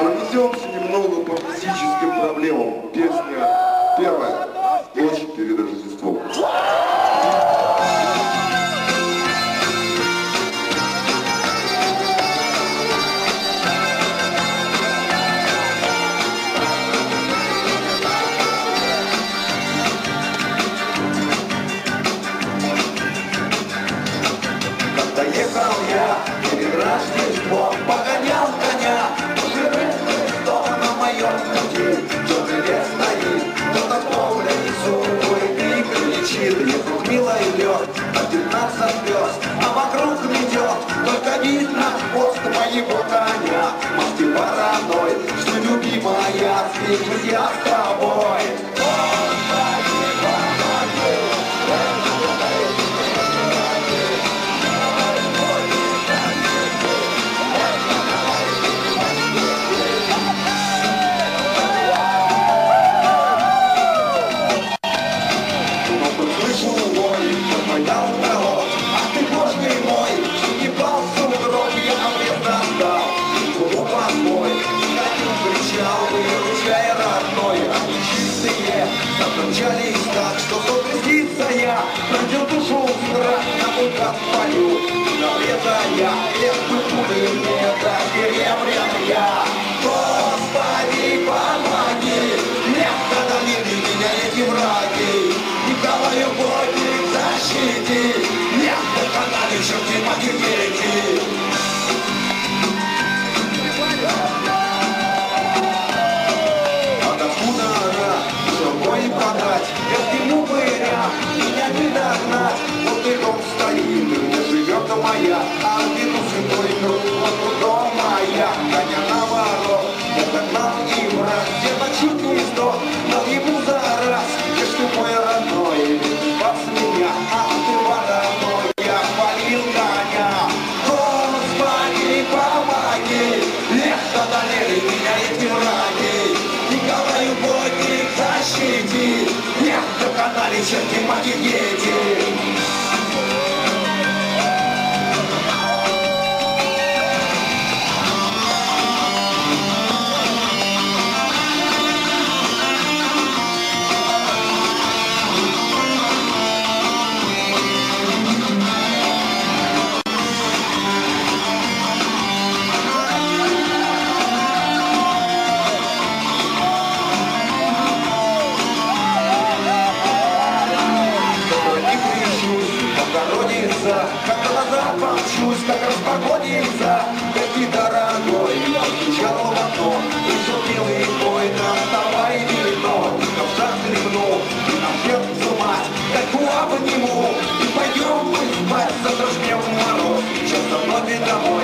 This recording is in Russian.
Пронесемся немного по физическим проблемам. Песня первая. Ночь перед Рождеством. Когда ехал я перед Рождеством, погонял коня, что на моем пути, черный лес стоит, кто-то поле несут, и кричит, ехал милый лед, на 15 звезд, а вокруг идет, только видно хвост моего коня, мастер вороной, что любимая, встретимся я с тобой. Мчались так, что сотряситься я, пройдет душу страх, на вулкан полю, навреза я, эх, пули мне, да, деревня. Господи, помоги, мягко давили меня эти враги, Николаю Бодик защити, мягко канали черти математики. Я сниму пыря, меня не догнать. Вот и дом стоит, где живет моя, а вину святой круг, вот дом моя. Коня наоборот, я догнал и враг, где-то чуть гнездо, дал ему за раз. Где ж ты мой родной, спас меня, а ты вороной, я полил коня. Господи, помоги, легко одолели меня эти враги. Николаю Бодик защити, нет, доконали черти математики. Как глаза помчусь, как распогодится, какие дорогой, постучал в окно, пришел белый бой, доставай вино, ковшак хлебнул, и нам сердце мать, как обниму, и пойдем мы спать, завтра жмем мороз, сейчас за мной домой.